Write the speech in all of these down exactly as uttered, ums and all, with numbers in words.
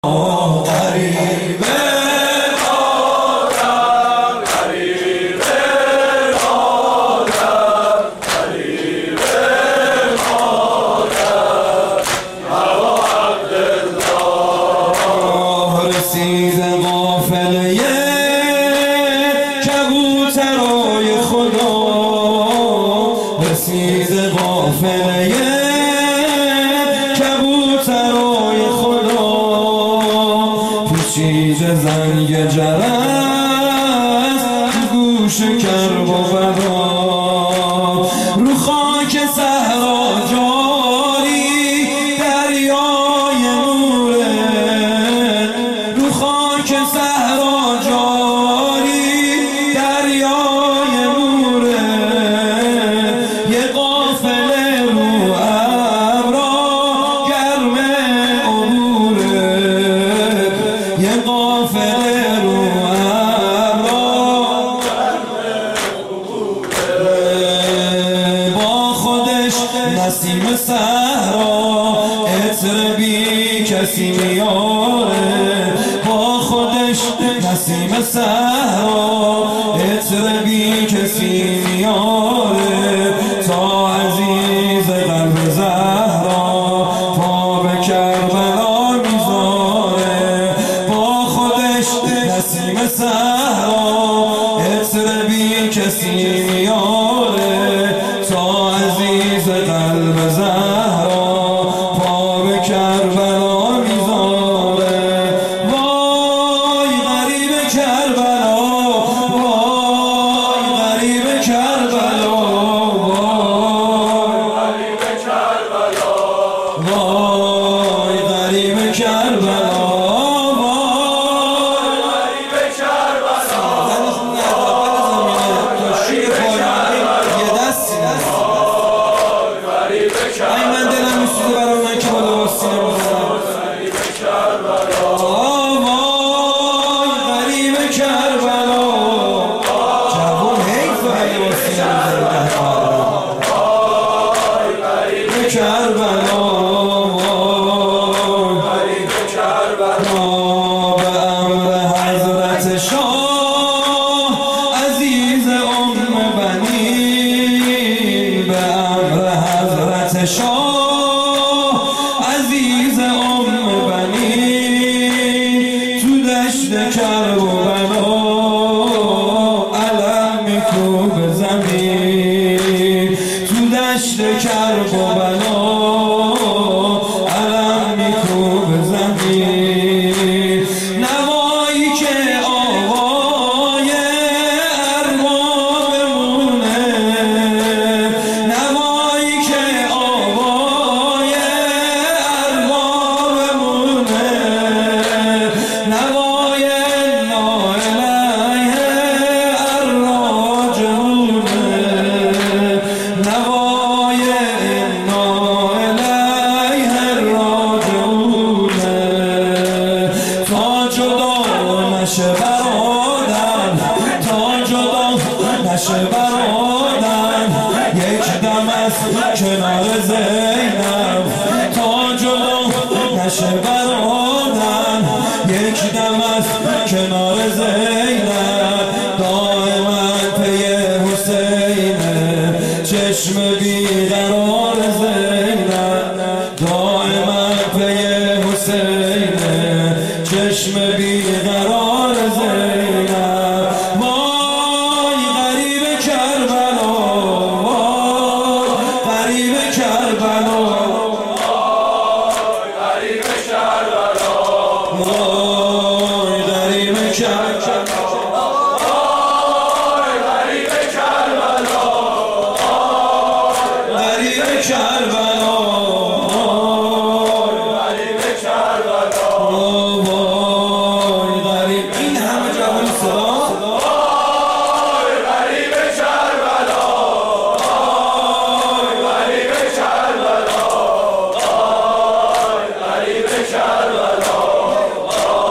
رسید قافله کبوترای خدا، پیچیج زنگ جرس گوش کرب و بدا، رو خاک صحرا جاری دریای نوره، رو خاک صحرا جاری دریای نوره، یه قافله رو ابرا گرم عبوره، یه قافله رو ابرا گرم عبوره، با خودش نسیم صحرا عطر بی کسی میاره، با خودش نسیم صحرا عطر بی کسی میاره، تا عزیز قلب زهرا پا به کربلا میذاره، با خودش نسیم صحرا عطر بی کسی میاره، تا عزیز قلب زهرا پا به کربلا میذاره. وای غریب کربلا، وای غریب کربلا، وای غریب کربلا، وای غریب کربلا، ای من دلم میسوزه برای من که بالا واسینه بزنم. وای غریب کربلا، جوون حیف اگه واسینه بزنم. وای غریب کربلا، وای غریب کربلا، به امر حضرت شاه عزیز ام بنی، به امر حضرت شاه عزیز ام بنی، تو دشت کرب و بلا علم میکوب زمین، تو دشت کرب و بلا علم میکوب زمین، نوایی که آوای اربابمونه، نوایی که آوای اربابمونه، نوای ناالیه الراجعونه، نوای ناالیه الراجعونه، تا جدا نشه برادر، تا جدا نشه برادر، یک دم از کنار زینب، تا جدا نشه برادر، یک دم از کنار زینب، دائما پی حسینه چشم بیقرار زینب، دائما پی حسینه چشم بیقرار زینب. وای غریب کربلا، وای غریب کربلا، وای غریب کربلا، وای غریب کربلا، وای غریب کربلا، غریب کربلا، غریب کربلا، وای غریب. این همه جوان صدا، وای غریب کربلا، وای غریب کربلا، وای غریب کربلا، وای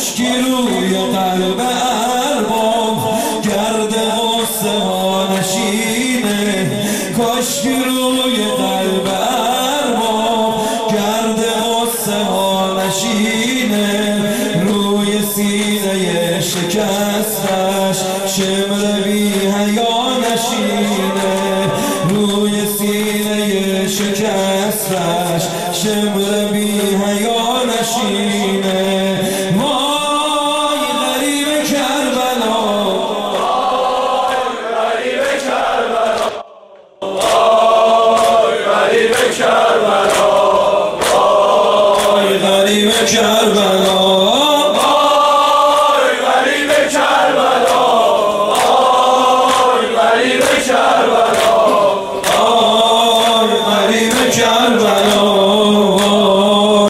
کاشکی روی قلب ارباب گرد غصه ها نشینه، کاشکی روی قلب ارباب گرد غصه ها نشینه، روی سینه شکستش شمر بی حیا نشینه، روی سینه شکستش شمر بی حیا نشینه.